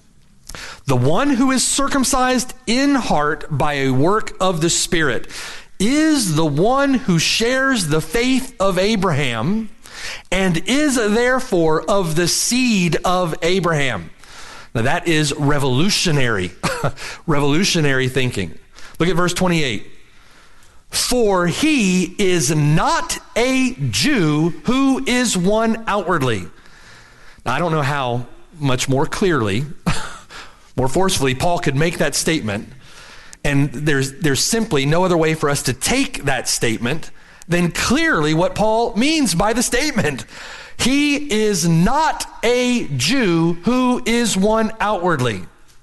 [SPEAKER 2] The one who is circumcised in heart by a work of the Spirit is the one who shares the faith of Abraham and is therefore of the seed of Abraham. Now that is revolutionary, revolutionary thinking. Look at verse twenty-eight. For he is not a Jew who is one outwardly. Now, I don't know how much more clearly, more forcefully, Paul could make that statement. And there's, there's simply no other way for us to take that statement than clearly what Paul means by the statement. He is not a Jew who is one outwardly.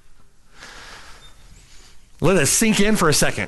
[SPEAKER 2] Let us sink in for a second.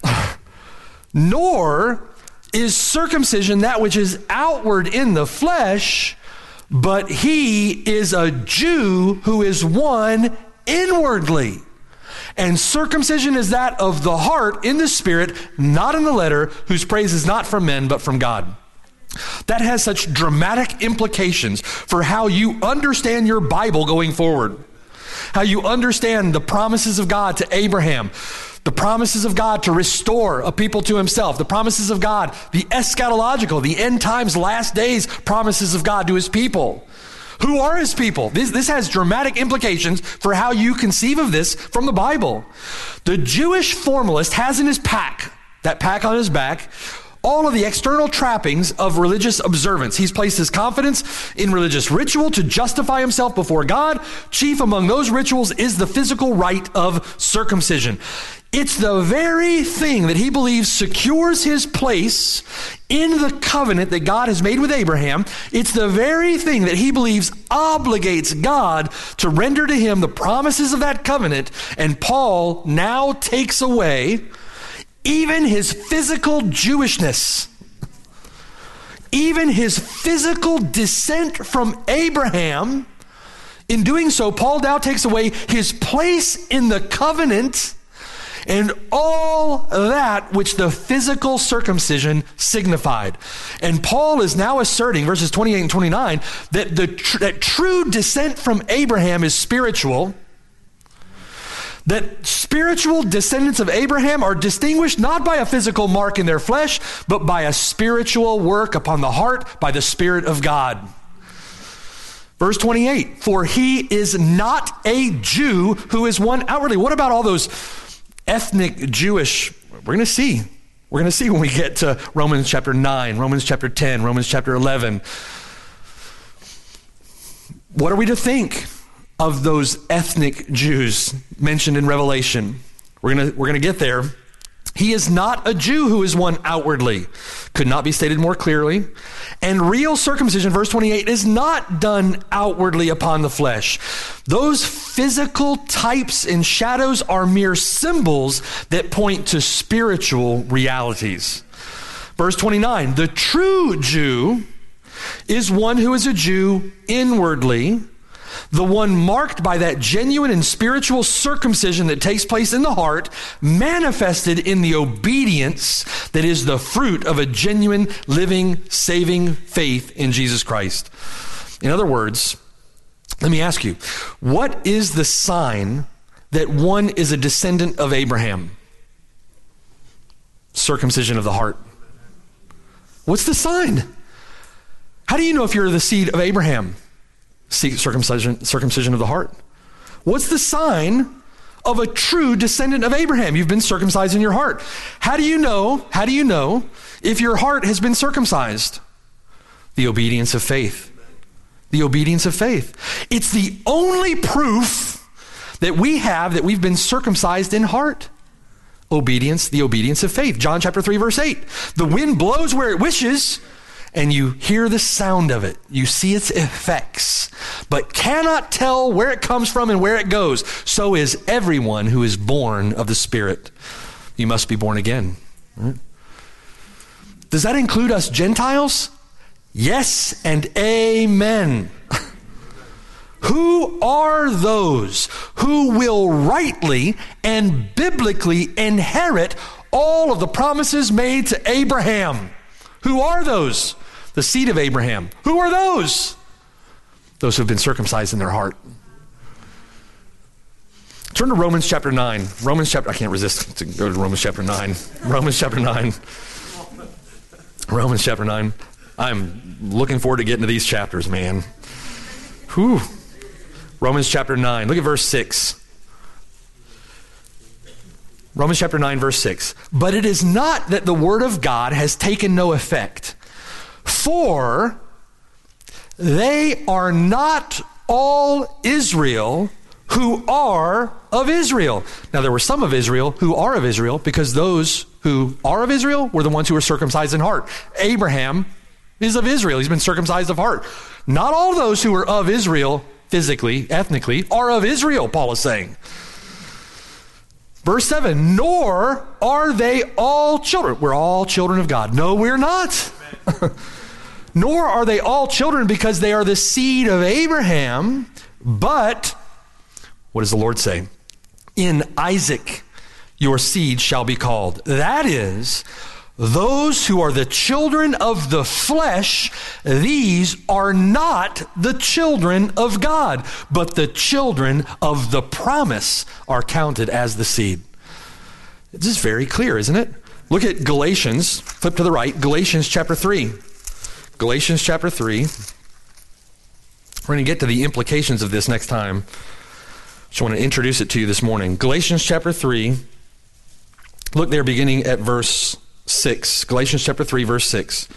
[SPEAKER 2] Nor is circumcision that which is outward in the flesh, but he is a Jew who is one inwardly. And circumcision is that of the heart in the spirit, not in the letter, whose praise is not from men, but from God. That has such dramatic implications for how you understand your Bible going forward. How you understand the promises of God to Abraham, the promises of God to restore a people to himself, the promises of God, the eschatological, the end times, last days promises of God to his people. Who are his people? This, this has dramatic implications for how you conceive of this from the Bible. The Jewish formalist has in his pack, that pack on his back, all of the external trappings of religious observance. He's placed his confidence in religious ritual to justify himself before God. Chief among those rituals is the physical rite of circumcision. It's the very thing that he believes secures his place in the covenant that God has made with Abraham. It's the very thing that he believes obligates God to render to him the promises of that covenant. And Paul now takes away even his physical Jewishness, even his physical descent from Abraham. In doing so, Paul now takes away his place in the covenant and all that which the physical circumcision signified. And Paul is now asserting, verses twenty-eight and twenty-nine, that the tr- that true descent from Abraham is spiritual. That spiritual descendants of Abraham are distinguished not by a physical mark in their flesh, but by a spiritual work upon the heart by the Spirit of God. Verse twenty-eight, for he is not a Jew who is one outwardly. What about all those ethnic Jewish? We're going to see. We're going to see when we get to Romans chapter nine, Romans chapter ten, Romans chapter eleven. What are we to think of those ethnic Jews mentioned in Revelation? We're going to we're going to get there. He is not a Jew who is one outwardly. Could not be stated more clearly. And real circumcision, verse twenty-eight, is not done outwardly upon the flesh. Those physical types and shadows are mere symbols that point to spiritual realities. Verse twenty-nine, the true Jew is one who is a Jew inwardly, the one marked by that genuine and spiritual circumcision that takes place in the heart, manifested in the obedience that is the fruit of a genuine, living, saving faith in Jesus Christ. In other words, let me ask you, what is the sign that one is a descendant of Abraham? Circumcision of the heart. What's the sign? How do you know if you're the seed of Abraham? Circumcision, circumcision of the heart. What's the sign of a true descendant of Abraham? You've been circumcised in your heart. How do you know, how do you know if your heart has been circumcised? The obedience of faith. The obedience of faith. It's the only proof that we have that we've been circumcised in heart. Obedience, the obedience of faith. John chapter three, verse eight. The wind blows where it wishes, and you hear the sound of it. You see its effects, but cannot tell where it comes from and where it goes. So is everyone who is born of the Spirit. You must be born again. Right? Does that include us Gentiles? Yes and amen. Who are those who will rightly and biblically inherit all of the promises made to Abraham? Who are those? The seed of Abraham. Who are those? Those who have been circumcised in their heart. Turn to Romans chapter nine. Romans chapter, I can't resist to go to Romans chapter nine. Romans chapter nine. Romans chapter nine. I'm looking forward to getting to these chapters, man. Whew. Romans chapter nine. Look at verse six. Romans chapter nine, verse six. But it is not that the word of God has taken no effect, for they are not all Israel who are of Israel. Now, there were some of Israel who are of Israel, because those who are of Israel were the ones who were circumcised in heart. Abraham is of Israel. He's been circumcised of heart. Not all those who are of Israel physically, ethnically, are of Israel, Paul is saying. Verse seven, nor are they all children. We're all children of God. No, we're not. Nor are they all children because they are the seed of Abraham, but, what does the Lord say? In Isaac your seed shall be called. That is, those who are the children of the flesh, these are not the children of God, but the children of the promise are counted as the seed. This is very clear, isn't it? Look at Galatians, flip to the right, Galatians chapter three. Galatians chapter three. We're going to get to the implications of this next time. Just want to introduce it to you this morning. Galatians chapter three. Look there beginning at verse six. Galatians chapter three, verse six.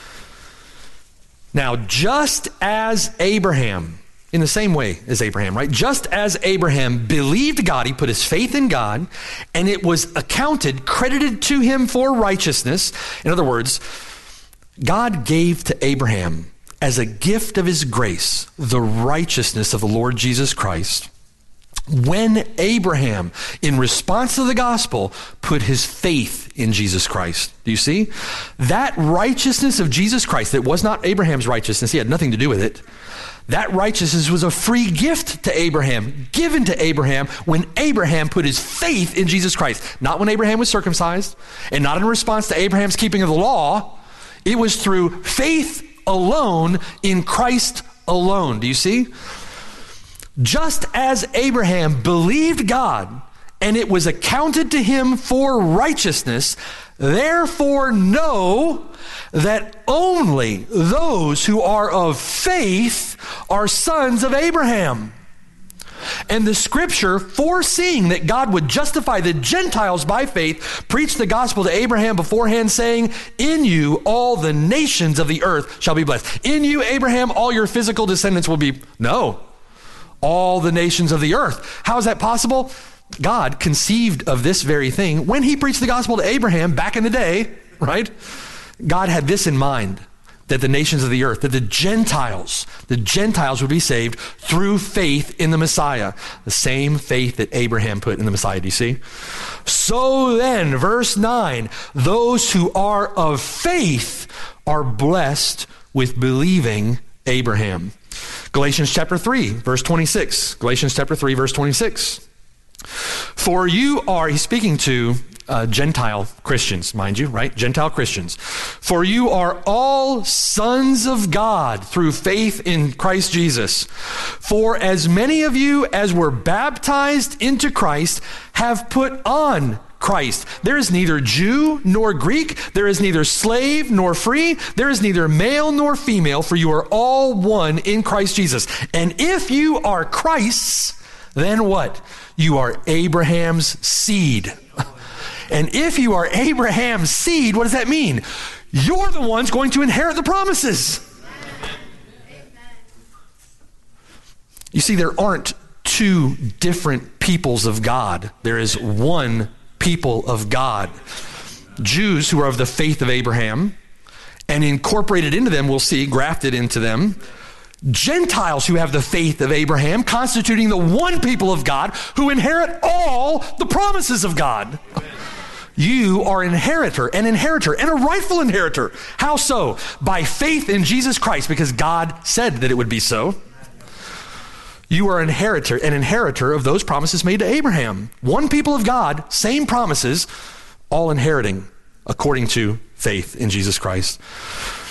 [SPEAKER 2] Now, just as Abraham, in the same way as Abraham, right? Just as Abraham believed God, he put his faith in God, and it was accounted, credited to him for righteousness. In other words, God gave to Abraham as a gift of his grace the righteousness of the Lord Jesus Christ, when Abraham, in response to the gospel, put his faith in Jesus Christ. Do you see? That righteousness of Jesus Christ, that was not Abraham's righteousness, he had nothing to do with it. That righteousness was a free gift to Abraham, given to Abraham when Abraham put his faith in Jesus Christ. Not when Abraham was circumcised, and not in response to Abraham's keeping of the law. It was through faith alone in Christ alone. Do you see? Just as Abraham believed God, and it was accounted to him for righteousness, therefore know that only those who are of faith are sons of Abraham. And the scripture, foreseeing that God would justify the Gentiles by faith, preached the gospel to Abraham beforehand, saying, in you all the nations of the earth shall be blessed. In you, Abraham, all your physical descendants will be... No. All the nations of the earth. How is that possible? God conceived of this very thing when he preached the gospel to Abraham back in the day, right? God had this in mind, that the nations of the earth, that the Gentiles, the Gentiles would be saved through faith in the Messiah. The same faith that Abraham put in the Messiah, do you see? So then, verse nine, those who are of faith are blessed with believing Abraham. Galatians chapter three, verse twenty-six. Galatians chapter three, verse twenty-six. For you are, he's speaking to uh, Gentile Christians, mind you, right? Gentile Christians. For you are all sons of God through faith in Christ Jesus. For as many of you as were baptized into Christ have put on Christ. There is neither Jew nor Greek. There is neither slave nor free. There is neither male nor female, for you are all one in Christ Jesus. And if you are Christ's, then what? You are Abraham's seed. And if you are Abraham's seed, what does that mean? You're the ones going to inherit the promises. You see, there aren't two different peoples of God. There is one people of God. Jews who are of the faith of Abraham, and incorporated into them, we'll see, grafted into them, Gentiles who have the faith of Abraham, constituting the one people of God who inherit all the promises of God. You are an inheritor, an inheritor, and a rightful inheritor. How so? By faith in Jesus Christ, because God said that it would be so. You are an inheritor, an inheritor of those promises made to Abraham. One people of God, same promises, all inheriting according to faith in Jesus Christ.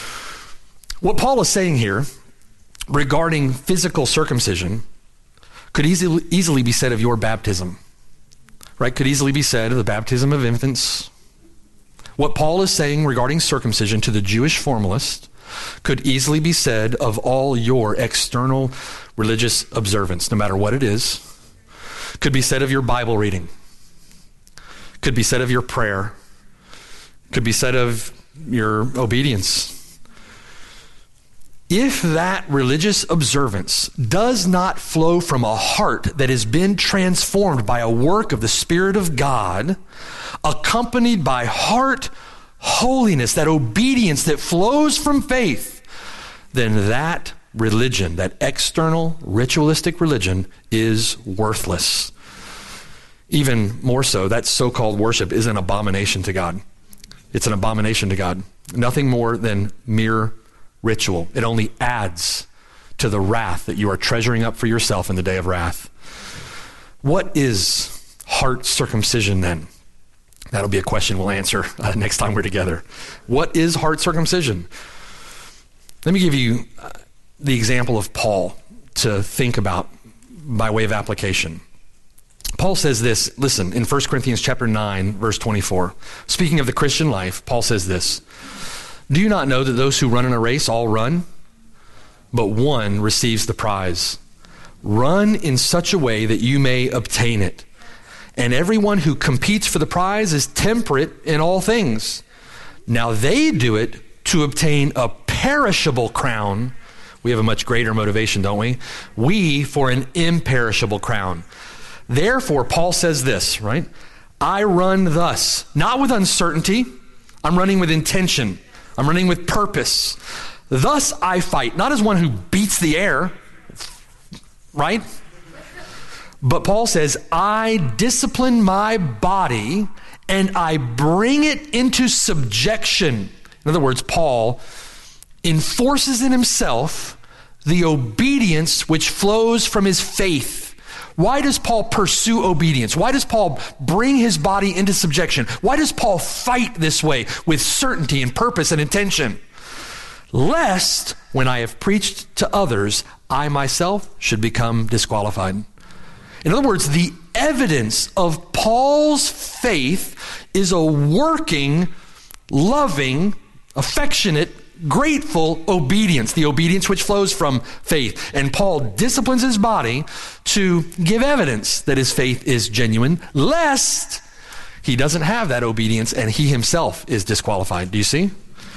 [SPEAKER 2] What Paul is saying here regarding physical circumcision could easily, easily be said of your baptism, right? Could easily be said of the baptism of infants. What Paul is saying regarding circumcision to the Jewish formalist could easily be said of all your external religious observance, no matter what it is. Could be said of your Bible reading. Could be said of your prayer. Could be said of your obedience. If that religious observance does not flow from a heart that has been transformed by a work of the Spirit of God, accompanied by heart holiness, that obedience that flows from faith, then that religion, that external ritualistic religion, is worthless. Even more so, that so-called worship is an abomination to God. It's an abomination to God. Nothing more than mere ritual. It only adds to the wrath that you are treasuring up for yourself in the day of wrath. What is heart circumcision then? That'll be a question we'll answer uh, next time we're together. What is heart circumcision? Let me give you uh, the example of Paul to think about by way of application. Paul says this, listen, in First Corinthians chapter nine, verse twenty-four. Speaking of the Christian life, Paul says this, "Do you not know that those who run in a race all run, but one receives the prize? Run in such a way that you may obtain it. And everyone who competes for the prize is temperate in all things. Now they do it to obtain a perishable crown." We have a much greater motivation, don't we? "We for an imperishable crown. Therefore," Paul says this, right? "I run thus, not with uncertainty. I'm running with intention. I'm running with purpose. Thus I fight," not as one who beats the air, right? But Paul says, "I discipline my body and I bring it into subjection." In other words, Paul enforces in himself the obedience which flows from his faith. Why does Paul pursue obedience? Why does Paul bring his body into subjection? Why does Paul fight this way with certainty and purpose and intention? "Lest when I have preached to others, I myself should become disqualified." In other words, the evidence of Paul's faith is a working, loving, affectionate, grateful obedience, the obedience which flows from faith. And Paul disciplines his body to give evidence that his faith is genuine, lest he doesn't have that obedience and he himself is disqualified. Do you see?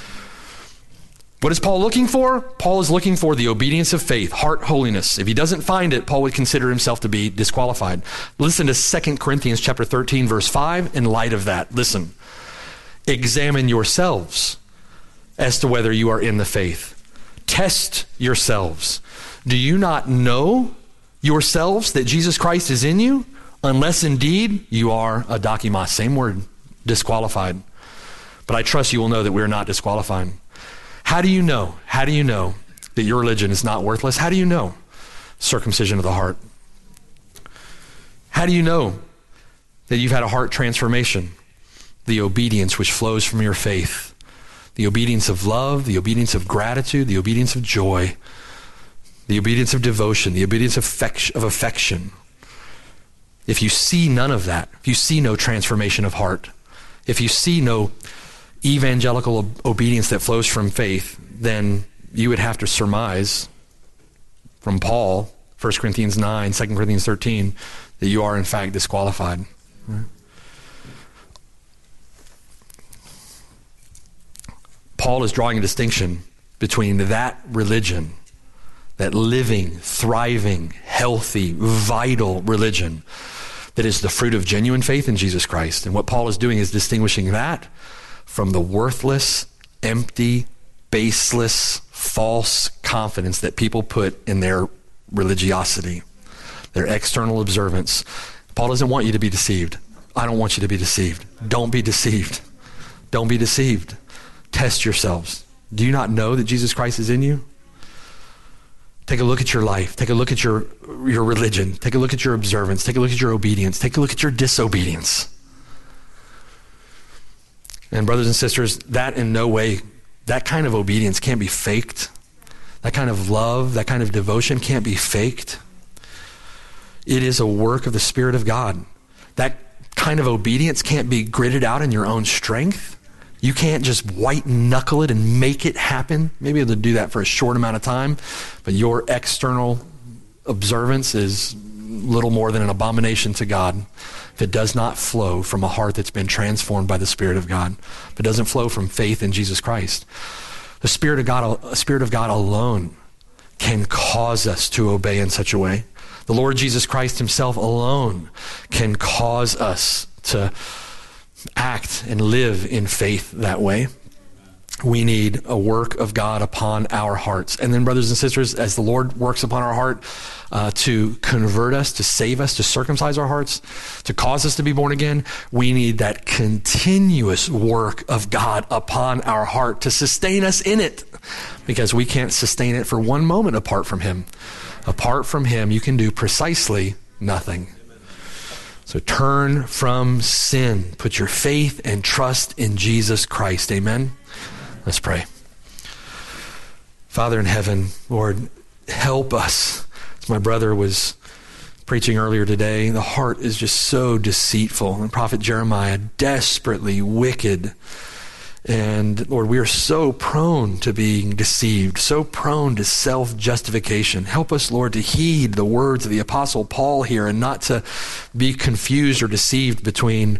[SPEAKER 2] What is Paul looking for? Paul is looking for the obedience of faith, heart holiness. If he doesn't find it, Paul would consider himself to be disqualified. Listen to Second Corinthians chapter thirteen, verse five, in light of that. Listen. "Examine yourselves as to whether you are in the faith. Test yourselves. Do you not know yourselves that Jesus Christ is in you? Unless indeed you are a dokimos," same word, disqualified. But I trust you will know that we are not disqualified. How do you know? How do you know that your religion is not worthless? How do you know? Circumcision of the heart. How do you know that you've had a heart transformation? The obedience which flows from your faith. The obedience of love, the obedience of gratitude, the obedience of joy, the obedience of devotion, the obedience of affection. If you see none of that, if you see no transformation of heart, if you see no evangelical obedience that flows from faith, then you would have to surmise from Paul, First Corinthians nine, Second Corinthians thirteen, that you are in fact disqualified. Right? Paul is drawing a distinction between that religion, that living, thriving, healthy, vital religion that is the fruit of genuine faith in Jesus Christ. And what Paul is doing is distinguishing that from the worthless, empty, baseless, false confidence that people put in their religiosity, their external observance. Paul doesn't want you to be deceived. I don't want you to be deceived. Don't be deceived. Don't be deceived. Test yourselves. Do you not know that Jesus Christ is in you? Take a look at your life. Take a look at your, your religion. Take a look at your observance. Take a look at your obedience. Take a look at your disobedience. And brothers and sisters, that in no way, that kind of obedience can't be faked. That kind of love, that kind of devotion can't be faked. It is a work of the Spirit of God. That kind of obedience can't be gritted out in your own strength. You can't just white knuckle it and make it happen. Maybe able to do that for a short amount of time, but your external observance is little more than an abomination to God if it does not flow from a heart that's been transformed by the Spirit of God. If it doesn't flow from faith in Jesus Christ. The Spirit of God, the Spirit of God alone can cause us to obey in such a way. The Lord Jesus Christ himself alone can cause us to act and live in faith that way. We need a work of God upon our hearts. And then, brothers and sisters, as the Lord works upon our heart uh, to convert us, to save us, to circumcise our hearts, to cause us to be born again, we need that continuous work of God upon our heart to sustain us in it, because we can't sustain it for one moment apart from him. Apart from him, you can do precisely nothing. So turn from sin. Put your faith and trust in Jesus Christ. Amen. Let's pray. Father in heaven, Lord, help us. As my brother was preaching earlier today, the heart is just so deceitful. And Prophet Jeremiah, desperately wicked. And Lord, we are so prone to being deceived, so prone to self-justification. Help us, Lord, to heed the words of the Apostle Paul here and not to be confused or deceived between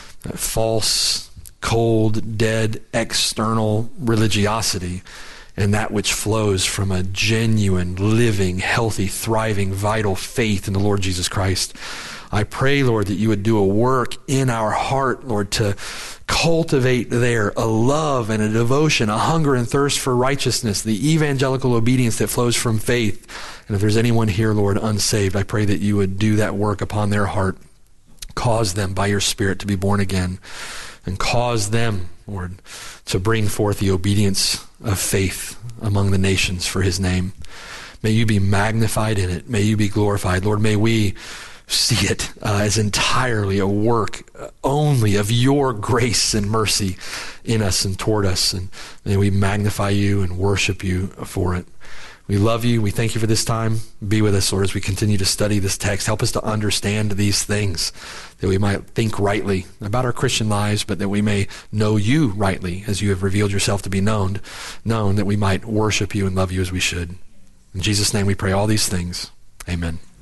[SPEAKER 2] false, cold, dead, external religiosity and that which flows from a genuine, living, healthy, thriving, vital faith in the Lord Jesus Christ. I pray, Lord, that you would do a work in our heart, Lord, to cultivate there a love and a devotion, a hunger and thirst for righteousness, the evangelical obedience that flows from faith. And if there's anyone here, Lord, unsaved, I pray that you would do that work upon their heart. Cause them by your Spirit to be born again, and cause them, Lord, to bring forth the obedience of faith among the nations for his name. May you be magnified in it. May you be glorified. Lord, may we see it uh, as entirely a work uh, only of your grace and mercy in us and toward us. And may we magnify you and worship you for it. We love you. We thank you for this time. Be with us, Lord, as we continue to study this text. Help us to understand these things, that we might think rightly about our Christian lives, but that we may know you rightly as you have revealed yourself to be known, known that we might worship you and love you as we should. In Jesus' name we pray all these things. Amen.